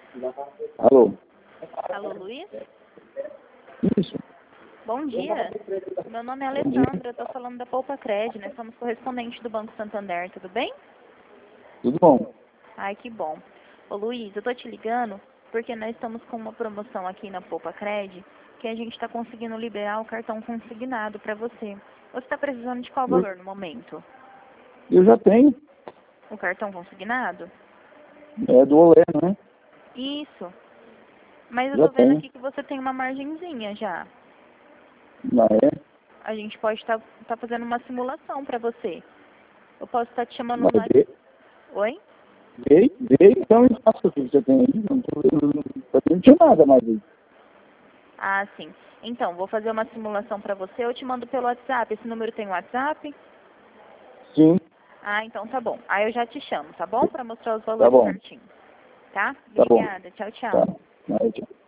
Alô? Alô, Luiz? Isso. Bom dia. Meu nome é Alessandra, eu estou falando da Poupa Cred, nós somos correspondentes do Banco Santander, tudo bem? Tudo bom? Ai, que bom. Ô Luiz, eu tô te ligando porque nós estamos com uma promoção aqui na Poupa Cred que a gente está conseguindo liberar o cartão consignado para você. Você está precisando de qual valor no momento? Eu já tenho. O cartão consignado? É do Olé, não é? Isso. Mas eu Já tô vendo tenho. aqui que você tem uma margenzinha já. Não é? A gente pode estar fazendo uma simulação para você. Eu posso estar te chamando Mas no WhatsApp. vê, Oi? então eu faço o que você tem aí. Não tinha nada mais aí. Ah, sim. Então, vou fazer uma simulação para você. Eu te mando pelo WhatsApp. Esse número tem WhatsApp? Sim, Ah, então tá bom. Aí eu já te chamo, tá bom? Para mostrar os tá valores bom. certinho. Tá? Tá bom. Obrigada. Tchau, Tá. tchau. Mas,